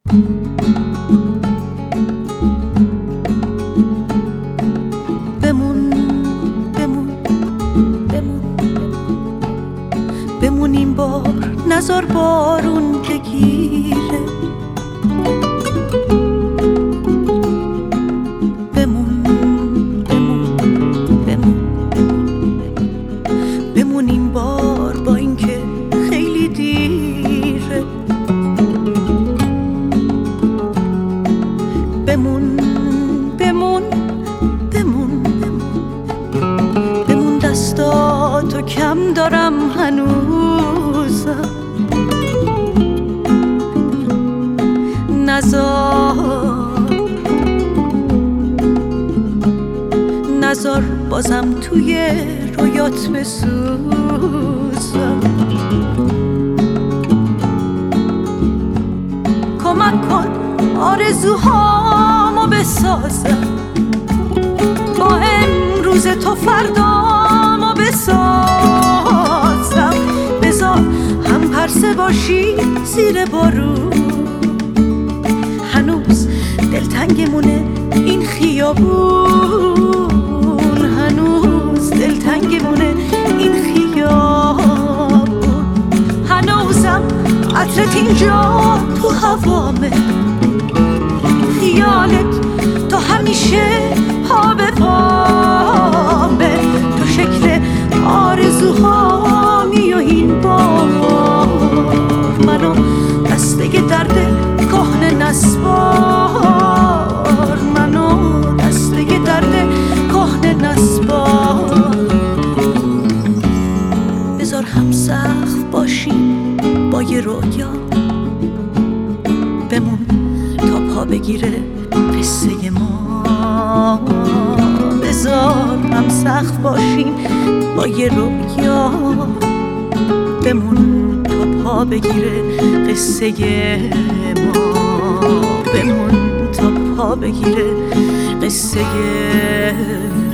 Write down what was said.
بمون بمون بمون بمون این بار، نذار بارون بگیره. بمون بمون بمون بمون این بار، با اینکه خیلی دیره. بمون بمون بمون بمون دستاتو کم دارم هنوزم. نذار بازم توی رویات بسوزم. کمک کن آرزوهامو بسازم، با امروز تو فردامو بسازم. بذار هم پرسه باشی زیر بارون، هنوز دلتنگمونه این خیابون، هنوز دلتنگمونه این خیابون. هنوزم عطرت اینجا تو هوامه، خیالت تو همیشه پا به پامه. تو شکل آرزوهامی و این بار منو دسته درد کهنه نسبار، منو دسته درد کهنه نسبار. بذار هم سقف باشیم با یه رویا، بمون تا پا بگیره قصه ما. بذار هم سقف باشیم با یه رویا، بمون تا پا بگیره قصه ما. بمون تا پا بگیره قصه